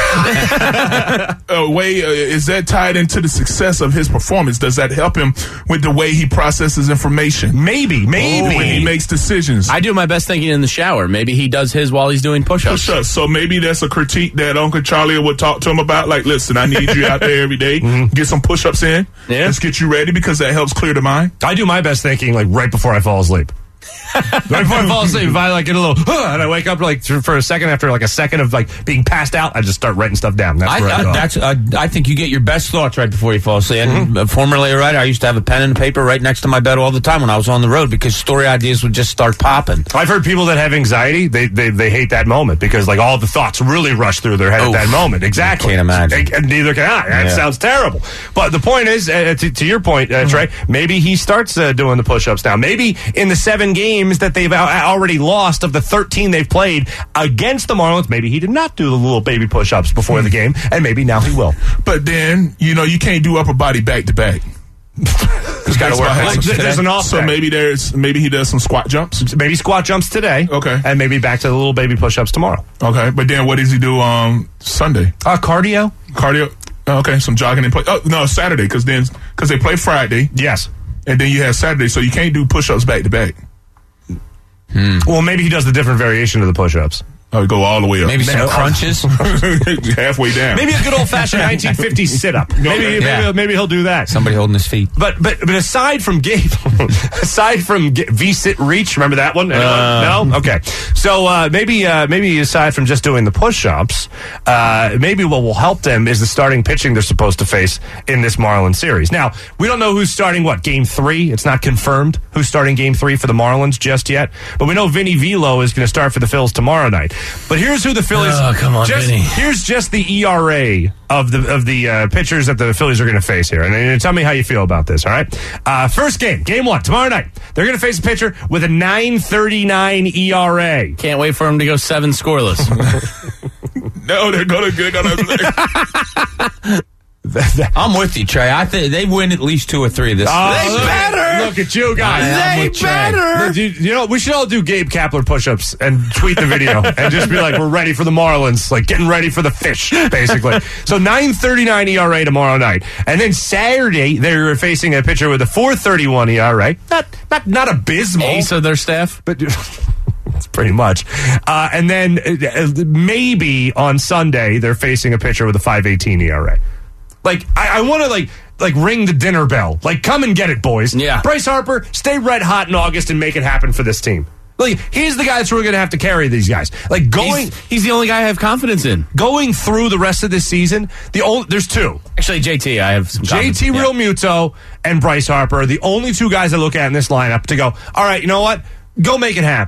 a way, uh, is that tied into the success of his performance? Does that help him with the way he processes information? Maybe, maybe. When he makes decisions. I do my best thinking in the shower. Maybe he does his while he's doing push-ups. Push-ups. So maybe that's a critique that Uncle Charlie would talk to him about. Like, listen, I need you out there every day. Mm-hmm. Get some push-ups in. Yeah. Let's get you ready, because that helps clear the mind. I do my best thinking like right before I fall asleep. Right before I fall asleep, if I like get a little, huh, and I wake up like for a second after like a second of like being passed out, I just start writing stuff down. That's I, where I, I, go. that's, uh, I think you get your best thoughts right before you fall asleep. And Mm-hmm. uh, formerly a writer, I used to have a pen and paper right next to my bed all the time when I was on the road, because story ideas would just start popping. I've heard people that have anxiety, they, they they hate that moment because like all the thoughts really rush through their head Oof. at that moment. Exactly. I can't imagine. And neither can I. That Yeah. sounds terrible. But the point is, uh, to, to your point, uh, Trey, maybe he starts uh, doing the push-ups now. Maybe in the seven games that they've al- already lost of the thirteen they've played against the Marlins, maybe he did not do the little baby push-ups before the game, and maybe now he will. But then, you know, you can't do upper body back to back. He's got to work. Like, There's, there's an off So day. maybe there's maybe he does some squat jumps. Maybe squat jumps today. Okay. And maybe back to the little baby push-ups tomorrow. Okay, but then what does he do on Sunday? Uh, cardio? Cardio. Oh, okay, some jogging and play. Oh no, Saturday, because then because they play Friday, Yes. and then you have Saturday, so you can't do push-ups back to back. Well, maybe he does the different variation of the push-ups. Oh, go all the way up. Maybe some crunches. halfway down. Maybe a good old-fashioned nineteen fifties sit-up. Maybe, maybe, Yeah. maybe he'll do that. Somebody holding his feet. But but but aside from Gabe, aside from Ga- V-sit reach, remember that one? Anyone? Uh, no, okay. So uh, maybe uh, maybe aside from just doing the push-ups, uh, maybe what will help them is the starting pitching they're supposed to face in this Marlins series. Now we don't know who's starting what game three. It's not confirmed who's starting game three for the Marlins just yet. But we know Vinny Velo is going to start for the Phils tomorrow night. But here's who the Phillies. Oh, come on, just, Vinny. Here's just the E R A of the of the uh, pitchers that the Phillies are going to face here, and, and tell me how you feel about this. All right, uh, first game, game one tomorrow night. They're going to face a pitcher with a nine thirty-nine E R A. Can't wait for him to go seven scoreless. no, they're gonna they're gonna. I'm with you, Trey. I think they win at least two or three this. Oh, this look, better. Look at you guys. I am They with Trey. better. Look, You, you know, we should all do Gabe Kapler push-ups and tweet the video and just be like, we're ready for the Marlins, like getting ready for the fish, basically. So nine thirty-nine E R A tomorrow night. And then Saturday, they're facing a pitcher with a four thirty-one E R A. Not, not, not abysmal. Ace of their staff. But that's pretty much. Uh, and then uh, maybe on Sunday, they're facing a pitcher with a five eighteen E R A. Like, I, I want to, like, like ring the dinner bell. Like, come and get it, boys. Yeah. Bryce Harper, stay red hot in August and make it happen for this team. Like, he's the guy that's really going to have to carry these guys. Like, going He's, he's the only guy I have confidence in. going through the rest of this season, the only, there's two. Actually, J T, I have some J confidence T in. Yeah. Realmuto and Bryce Harper are the only two guys I look at in this lineup to go, all right, you know what? Go make it happen.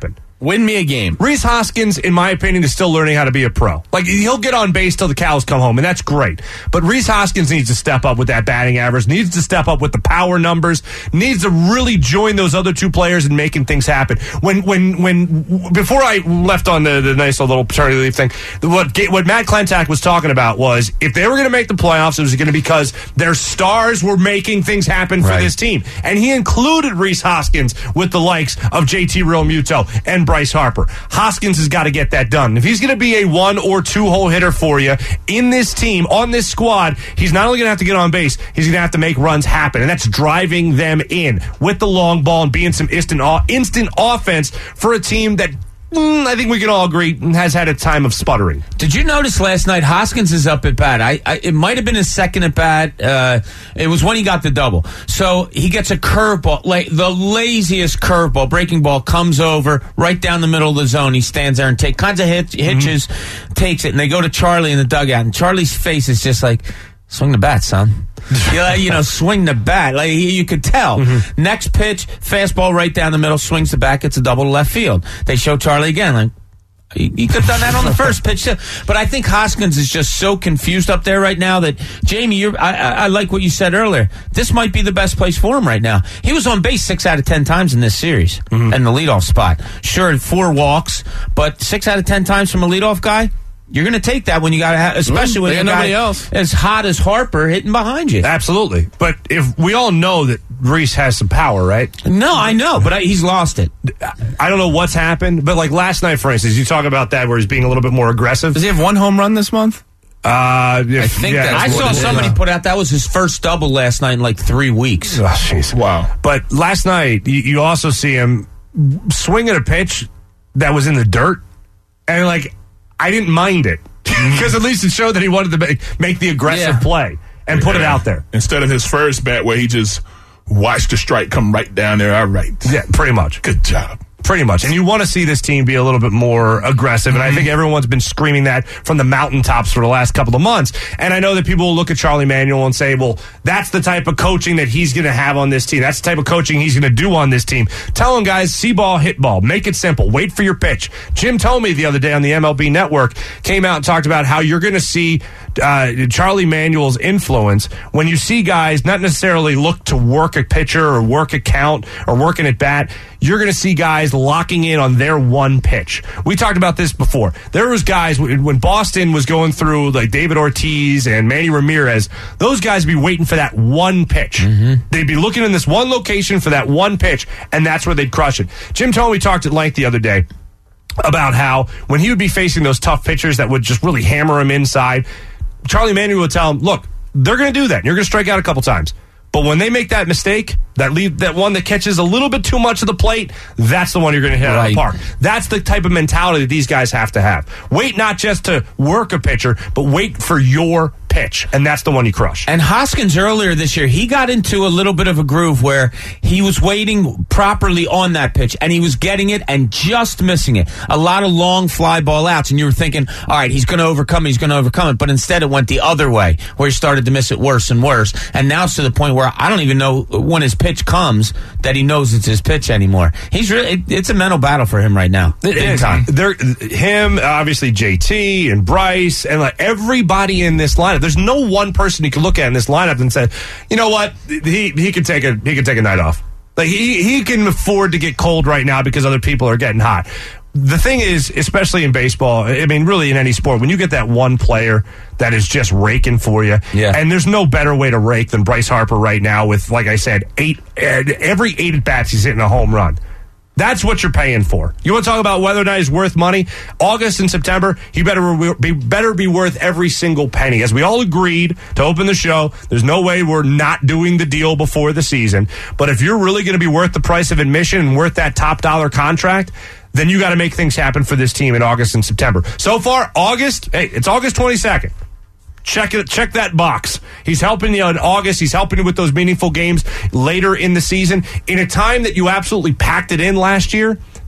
Win me a game. Rhys Hoskins, in my opinion, is still learning how to be a pro. Like, he'll get on base till the cows come home, and that's great. But Rhys Hoskins needs to step up with that batting average, needs to step up with the power numbers, needs to really join those other two players in making things happen. When, when, when, before I left on the, the nice little paternity leave thing, what, what Matt Klentak was talking about was if they were going to make the playoffs, it was going to be because their stars were making things happen for Right. this team. And he included Rhys Hoskins with the likes of J T Realmuto and Bryce Harper. Hoskins has got to get that done. If he's going to be a one or two hole hitter for you in this team, on this squad, he's not only going to have to get on base, he's going to have to make runs happen. And that's driving them in with the long ball and being some instant, instant offense for a team that mm, I think we can all agree has had a time of sputtering. Did you notice last night Hoskins is up at bat? I, I it might have been his second at bat. Uh, it was when he got the double. So he gets a curveball, like the laziest curveball, breaking ball comes over right down the middle of the zone. He stands there and takes kinds of hit, hitches, mm-hmm. takes it, and they go to Charlie in the dugout, and Charlie's face is just like, swing the bat, son. you, you know, swing the bat. Like you, you could tell. Mm-hmm. Next pitch, fastball right down the middle, swings the bat, gets a double to left field. They show Charlie again, like, he, he could have done that on the first pitch too. But I think Hoskins is just so confused up there right now that, Jamie, you're, I, I, I like what you said earlier. This might be the best place for him right now. He was on base six out of ten times in this series, mm-hmm. in the leadoff spot. Sure, four walks, but six out of ten times from a leadoff guy. You're going to take that when you got to have, especially mm, when you got nobody else as hot as Harper hitting behind you. Absolutely. But if we all know that Rhys has some power, right? No, I know, but I, he's lost it. I don't know what's happened, but like last night, for instance, you talk about that where he's being a little bit more aggressive. Does he have one home run this month? Uh, if, I think yeah, that's I saw somebody put out that was his first double last night in like three weeks. Oh, jeez. Wow. But last night, you, you also see him swing at a pitch that was in the dirt, and like, I didn't mind it. Because at least it showed that he wanted to make, make the aggressive yeah. play and put yeah. it out there. Instead of his first bat where he just watched the strike come right down there. All right. Yeah, pretty much. Good job. Pretty much. And you want to see this team be a little bit more aggressive. And I think everyone's been screaming that from the mountaintops for the last couple of months. And I know that people will look at Charlie Manuel and say, well, that's the type of coaching that he's going to have on this team. That's the type of coaching he's going to do on this team. Tell him, guys, see ball, hit ball. Make it simple. Wait for your pitch. Jim Thome the other day on the M L B Network came out and talked about how you're going to see uh, Charlie Manuel's influence when you see guys not necessarily look to work a pitcher or work a count or work an at bat. You're going to see guys locking in on their one pitch. We talked about this before. There was guys, when Boston was going through like David Ortiz and Manny Ramirez, those guys would be waiting for that one pitch. Mm-hmm. They'd be looking in this one location for that one pitch, and that's where they'd crush it. Jim Thome talked at length the other day about how when he would be facing those tough pitchers that would just really hammer him inside, Charlie Manuel would tell him, look, they're going to do that. And you're going to strike out a couple times. But when they make that mistake, that lead, that one that catches a little bit too much of the plate, that's the one you're going to hit out of the park. That's the type of mentality that these guys have to have. Wait not just to work a pitcher, but wait for your pitch, and that's the one you crush. And Hoskins earlier this year, he got into a little bit of a groove where he was waiting properly on that pitch, and he was getting it and just missing it. A lot of long fly ball outs, and you were thinking, all right, he's going to overcome it, he's going to overcome it. But instead it went the other way, where he started to miss it worse and worse. And now it's to the point where I don't even know when his pitch comes that he knows it's his pitch anymore. He's really, it, it's a mental battle for him right now. It big is. time. They're, him, obviously J T and Bryce, and like everybody in this lineup. There's no one person you can look at in this lineup and say, you know what, he he could take a he could take a night off. Like he he can afford to get cold right now because other people are getting hot. The thing is, especially in baseball, I mean, really in any sport, when you get that one player that is just raking for you, yeah. and there's no better way to rake than Bryce Harper right now with, like I said, eight every eight at bats he's hitting a home run. That's what you're paying for. You want to talk about whether or not he's worth money? August and September, he better be better be worth every single penny. As we all agreed to open the show, there's no way we're not doing the deal before the season. But if you're really going to be worth the price of admission and worth that top dollar contract, then you got to make things happen for this team in August and September. So far, August, hey, it's August twenty-second. Check it. Check that box. He's helping you in August. He's helping you with those meaningful games later in the season. In a time that you absolutely packed it in last year,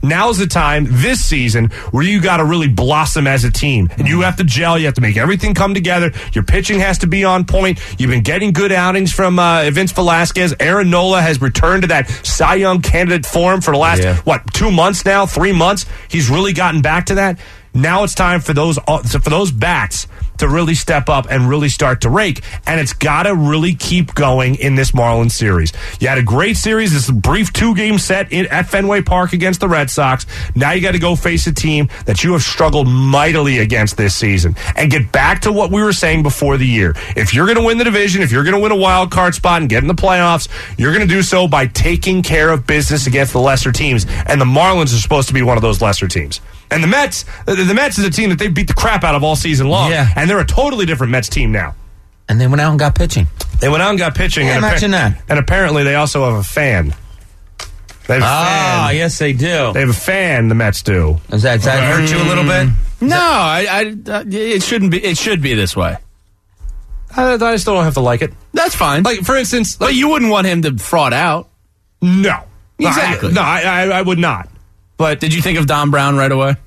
Now's the time this season where you got to really blossom as a team. And you have to gel. You have to make everything come together. Your pitching has to be on point. You've been getting good outings from uh, Vince Velasquez. Aaron Nola has returned to that Cy Young candidate form for the last, Yeah. what, two months now, three months? He's really gotten back to that. Now it's time for those uh, for those bats to really step up and really start to rake. And it's got to really keep going in this Marlins series. You had a great series. This brief two-game set in, at Fenway Park against the Red Sox. Now you got to go face a team that you have struggled mightily against this season and get back to what we were saying before the year. If you're going to win the division, if you're going to win a wild card spot and get in the playoffs, you're going to do so by taking care of business against the lesser teams. And the Marlins are supposed to be one of those lesser teams. And the Mets, the, the Mets is a team that they beat the crap out of all season long. Yeah. And they're a totally different Mets team now. And they went out and got pitching. They went out and got pitching. Yeah, and imagine that. And apparently they also have a fan. They have a Ah, fan. yes, they do. They have a fan, the Mets do. Does that, does that hurt you a little bit? No, I, I, uh, it shouldn't be. It should be this way. I, I still don't have to like it. That's fine. Like, for instance... Like, but you wouldn't want him to fraud out. No. Exactly. No, I, I, I would not. But did you think of Don Brown right away?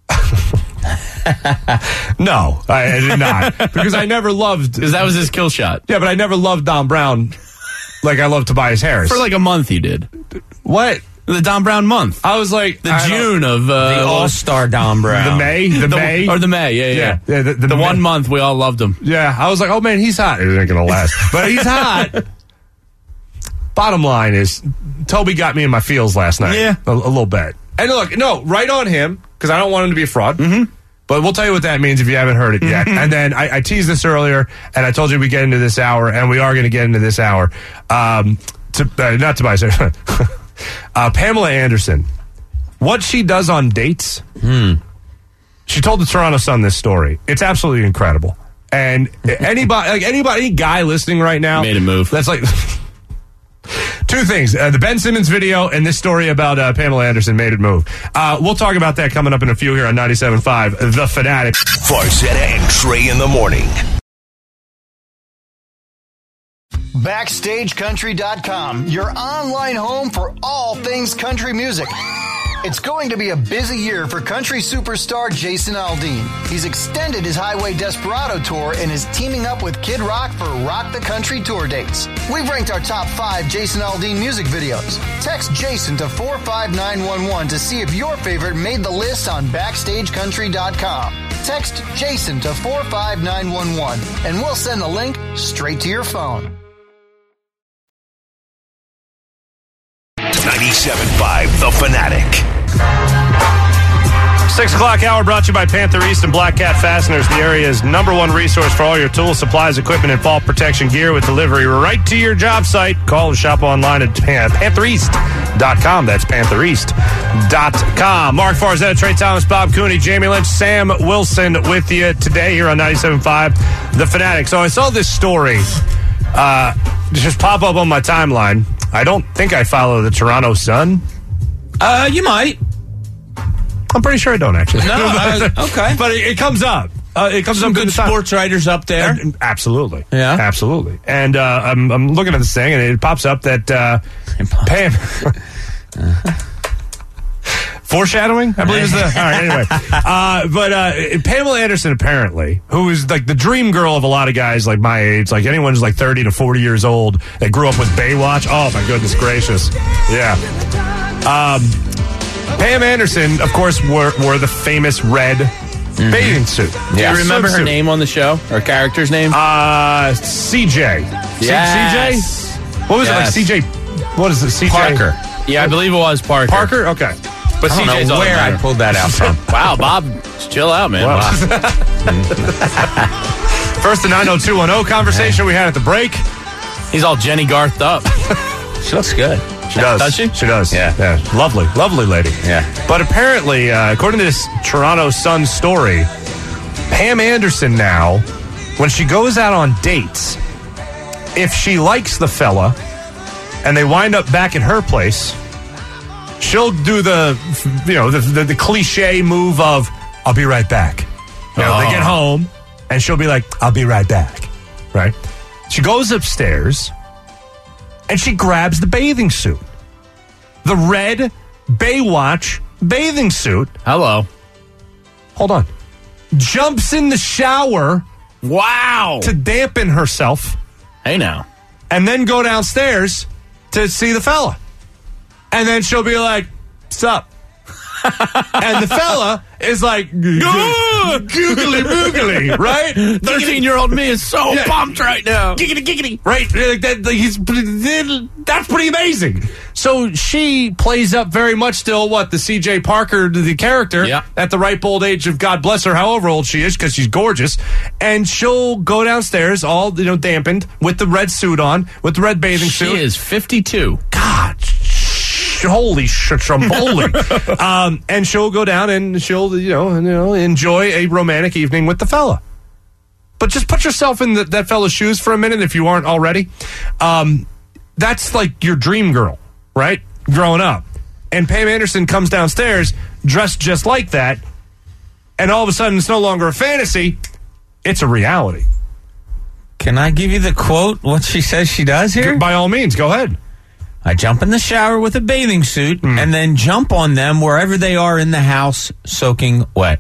No, I, I did not. Because I never loved... Because that was his kill shot. Yeah, but I never loved Don Brown like I love Tobias Harris. For like a month he did. What? The Don Brown month. I was like... The I June of... Uh, The All-Star Don Brown. The May? The, the May? Or the May, yeah, yeah. Yeah, yeah, the- the the May. one month we all loved him. Yeah, I was like, oh man, he's hot. It ain't gonna last, but he's hot. Bottom line is, Toby got me in my feels last night. Yeah. a, a little bit. And look, no, right on him because I don't want him to be a fraud. Mm-hmm. But we'll tell you what that means if you haven't heard it yet. And then I, I teased this earlier, and I told you we get into this hour, and we are going to get into this hour. Um, to, uh, not Tobias, uh, Pamela Anderson. What she does on dates. Hmm. She told the Toronto Sun this story. It's absolutely incredible. And anybody, like anybody, any guy listening right now, Made a move. That's like two things: uh, the Ben Simmons video and this story about uh, Pamela Anderson made it move. Uh, we'll talk about that coming up in a few here on ninety-seven point five, The Fanatic. Farzetta and Trey in the morning. Backstage Country dot com, your online home for all things country music. It's going to be a busy year for country superstar Jason Aldean. He's extended his Highway Desperado tour and is teaming up with Kid Rock for Rock the Country tour dates. We've ranked our top five Jason Aldean music videos. Text Jason to four five nine one one to see if your favorite made the list on Backstage Country dot com. Text Jason to four five nine one one and we'll send the link straight to your phone. ninety-seven point five The Fanatic. Six o'clock hour brought to you by Panther East and Black Cat Fasteners, the area's number one resource for all your tools, supplies, equipment, and fall protection gear with delivery right to your job site. Call or shop online at panther east dot com. That's panther east dot com. Mark Farzetta, Trey Thomas, Bob Cooney, Jamie Lynch, Sam Wilson with you today here on ninety-seven point five The Fanatic. So I saw this story uh, just pop up on my timeline. I don't think I follow the Toronto Sun. Uh, you might. I'm pretty sure I don't, actually. No, uh, okay. But it, it comes up. Uh, it comes Some up in good the time. sports writers up there. And- absolutely. Yeah. Absolutely. And uh, I'm, I'm looking at this thing, and it pops up that uh, Pam... Foreshadowing, I believe is the... All right, anyway. Uh, but uh, Pamela Anderson, apparently, who is like the dream girl of a lot of guys like my age, like anyone who's like thirty to forty years old that grew up with Baywatch. Oh, my goodness gracious. Yeah. Um, Pam Anderson, of course, wore, wore the famous red mm-hmm. bathing suit. Do you remember her Swimsuit. name on the show? Her character's name? Uh, C J. Yes. C J? What was Yes. it like? C J. What is it? C J? Parker. Yeah, I believe it was Parker. Parker? Okay. But I don't C J's know all that where I matter. pulled that out from. Wow, Bob, just chill out, man. Wow. Wow. First, the nine oh two one oh conversation we had at the break. He's all Jenny Garthed up. She looks good. She does. Does she? She does. Yeah. yeah. Lovely. Lovely lady. Yeah. But apparently, uh, according to this Toronto Sun story, Pam Anderson now, when she goes out on dates, if she likes the fella and they wind up back at her place, she'll do the, you know, the, the, the cliche move of, I'll be right back. You know, Oh. they get home and she'll be like, I'll be right back. Right? She goes upstairs and she grabs the bathing suit. The red Baywatch bathing suit. Hello. Hold on. Jumps in the shower Wow. to dampen herself, Hey, now. and then go downstairs to see the fella. And then she'll be like, "Sup?" And the fella is like, googly boogly, right? thirteen-year-old me is so Yeah. pumped right now. Giggity, giggity. Right? Like that, like he's, that's pretty amazing. So she plays up very much still what the C J Parker, the character, Yeah. at the ripe old age of God bless her, however old she is, because she's gorgeous. And she'll go downstairs all, you know, dampened with the red suit on, with the red bathing She suit. is fifty-two. God, sh- holy shamboli. um, and she'll go down and she'll, you know, you know, enjoy a romantic evening with the fella. But just put yourself in the, that fella's shoes for a minute if you aren't already. Um, that's like your dream girl, right? Growing up. And Pam Anderson comes downstairs dressed just like that. And all of a sudden, it's no longer a fantasy. It's a reality. Can I give you the quote, what she says she does here? By all means, go ahead. I jump in the shower with a bathing suit Mm. and then jump on them wherever they are in the house, soaking wet.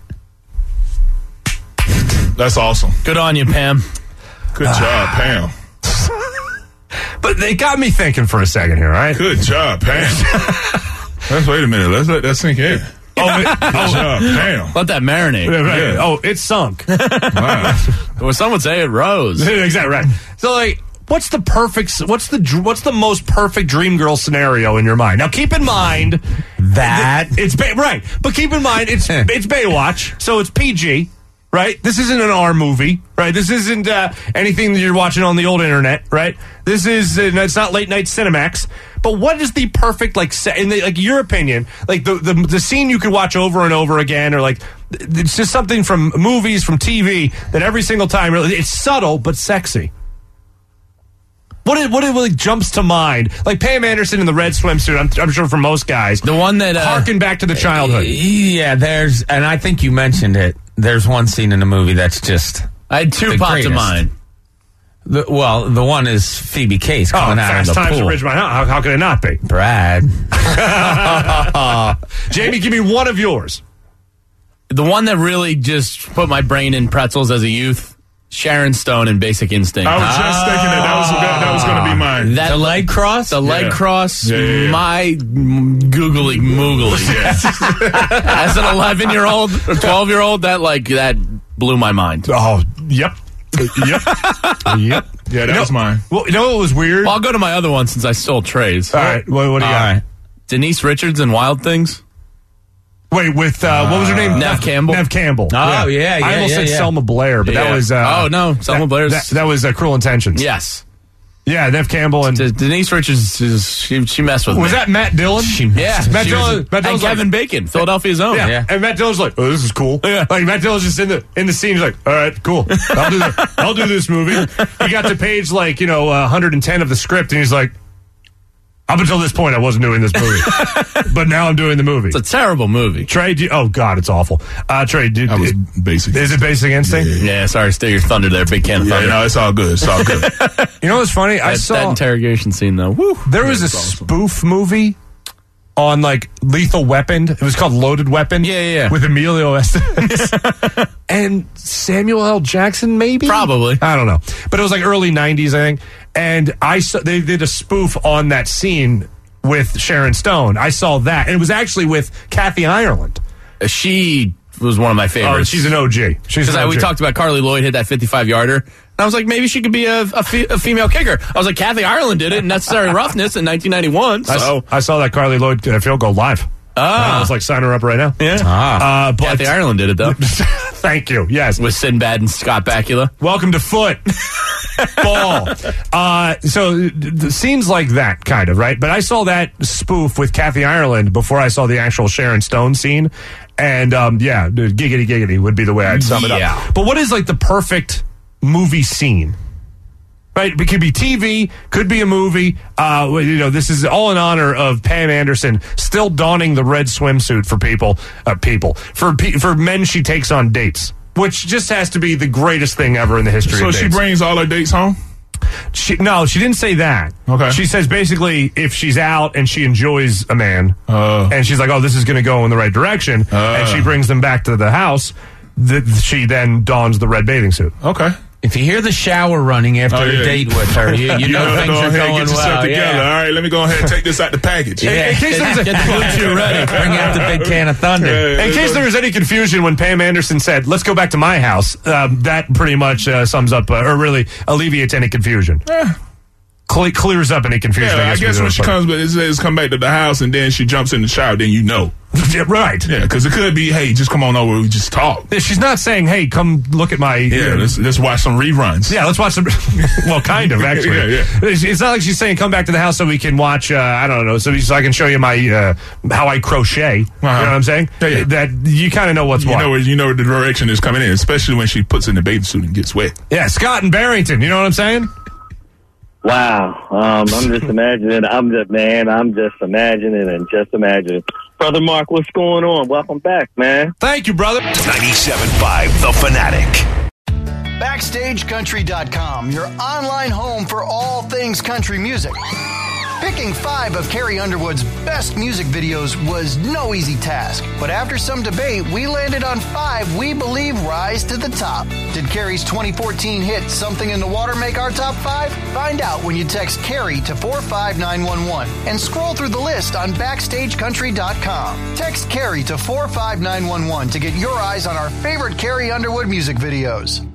That's awesome. Good on you, Pam. Good job, Pam. But they got me thinking for a second here, right? Good job, Pam. Let's wait a minute. Let's let that sink in. Oh, it, Good job, Pam. Let that marinate. right. Yeah. Oh, it sunk. Wow. Well, some would say it rose. Exactly right. So, like, what's the perfect? What's the dr- what's the most perfect dream girl scenario in your mind? Now, keep in mind That th- it's Bay- right, but keep in mind it's it's Baywatch, so it's P G. Right? This isn't an R movie, right? This isn't uh, anything that you're watching on the old internet, right? This is, uh, it's not late night Cinemax. But what is the perfect, like, se- in the, like your opinion, like the, the the scene you could watch over and over again, or like, it's just something from movies, from T V, that every single time, really, it's subtle but sexy. What it, what it really jumps to mind? Like Pam Anderson in the red swimsuit, I'm, I'm sure for most guys. The one that... Uh, Harken back to the childhood. Yeah, there's, and I think you mentioned it. There's one scene in the movie that's just I had two the popped to greatest. mind. the, well. The one is Phoebe Case Oh, coming out Fast of the Times at pool. Ridgemont High. How, how could it not be? Brad, Jamie, give me one of yours. The one that really just put my brain in pretzels as a youth, Sharon Stone in Basic Instinct. I was just thinking that that was, that, that was going to be mine. That the leg cross. The leg Yeah. cross, Yeah, yeah, yeah. my mm, googly moogly. As an eleven-year-old or twelve-year-old, that like that blew my mind. Oh, yep. Yep. Yep. Yeah, that You know- was mine. Well, you know what was weird? Well, I'll go to my other one since I stole Trey's. All right. What, what do you All got? right. Denise Richards in Wild Things. Wait, with, uh, what was her name? Nev Campbell. Nev Campbell. Oh, yeah, yeah, I almost yeah, said yeah. Selma Blair, but that Yeah. was. Uh, Oh, no, Selma that, Blair's- That, that was uh, Cruel Intentions. Yes. Yeah, Nev Campbell and. D- Denise Richards, is, she, she messed with Was me. that Matt Dillon? Yeah. Matt she Dillon. was- Matt and Dillon's Kevin like, Bacon, Philadelphia's own. Yeah. Yeah. And Matt Dillon's like, oh, this is cool. Yeah. Like, Matt Dillon's just in the in the scene. He's like, all right, cool. I'll do the, I'll do this movie. He got to page, like, you know, uh, one hundred ten of the script, and he's like, up until this point, I wasn't doing this movie. But now I'm doing the movie. It's a terrible movie. Trey, do you, oh, God, it's awful. Uh, Trey, do, That was it- basic. is it Basic Instinct? Yeah, sorry, steal your thunder there, big can of Yeah, thunder. no, it's all good. It's all good. You know what's funny? I that, saw that interrogation scene, though. Woo. there was a it's awesome. spoof movie on like Lethal Weapon. It was called Loaded Weapon. Yeah, yeah, yeah. With Emilio Estevez and Samuel L. Jackson, maybe. Probably. I don't know, but it was like early nineties, I think. And I saw they did a spoof on that scene with Sharon Stone. I saw that, and it was actually with Kathy Ireland. She was one of my Oh, favorites. she's an O G. She's Because an O G. we talked about Carly Lloyd hit that fifty-five yarder. And I was like, maybe she could be a, a, fe- a female kicker. I was like, Kathy Ireland did it in Necessary Roughness in nineteen ninety-one. I, So, s- I saw that Carly Lloyd uh, field goal live. Ah. I was like, sign her up right now. yeah. Uh, but Kathy Ireland did it, though. thank you. Yes. With Sinbad and Scott Bakula. Welcome to Foot. Ball. Uh, so the scenes like that, kind of, right? But I saw that spoof with Kathy Ireland before I saw the actual Sharon Stone scene. And um, yeah, giggity giggity would be the way I'd sum it Yeah. up. But what is like the perfect movie scene? Right, it could be T V, could be a movie. Uh, well, you know, this is all in honor of Pam Anderson still donning the red swimsuit for people, uh, people for pe- for men she takes on dates, which just has to be the greatest thing ever in the history So of she dates. brings all her dates home? She, no, she didn't say that. Okay. She says basically if she's out and she enjoys a man, Uh. and she's like, oh, this is going to go in the right direction, Uh. and she brings them back to the house, th- she then dons the red bathing suit. Okay. If you hear the shower running after Oh, yeah. a date with her, you, you know gotta things go are ahead and going get yourself well. together. Yeah. All right, let me go ahead and take this out the package. Yeah. In case there's a- Get the blue chew ready. Bring out the big can of thunder. Yeah. In case there was any confusion when Pam Anderson said, let's go back to my house, um, that pretty much uh, sums up, uh, or really alleviates any confusion. Cle- clears up any confusion. Yeah, I I guess, guess we when do she it. comes, but it says come back to the house and then she jumps in the shower, then you know. Yeah, right. Yeah, because it could be, hey, just come on over, we just talk. She's not saying, hey, come look at my... Yeah, let's, let's watch some reruns. Yeah, let's watch some. Well, kind of actually. Yeah, yeah. It's, it's not like she's saying come back to the house so we can watch. Uh, I don't know, so, so I can show you my uh, how I crochet. You know what I'm saying? Yeah, yeah. That you kind of know what's You what. know, where, you know where the direction is coming in, especially when she puts in the bathing suit and gets wet. Yeah, Scott and Barrington. You know what I'm saying? Wow. Um, I'm just imagining. I'm just, man, I'm just imagining and just imagining. Brother Mark, what's going on? Welcome back, man. Thank you, brother. ninety-seven point five The Fanatic. Backstage Country dot com, your online home for all things country music. Picking five of Carrie Underwood's best music videos was no easy task, but after some debate, we landed on five we believe rise to the top. Did Carrie's twenty fourteen hit Something in the Water make our top five? Find out when you text Carrie to four five nine one one and scroll through the list on Backstage Country dot com. Text Carrie to four five nine one one to get your eyes on our favorite Carrie Underwood music videos.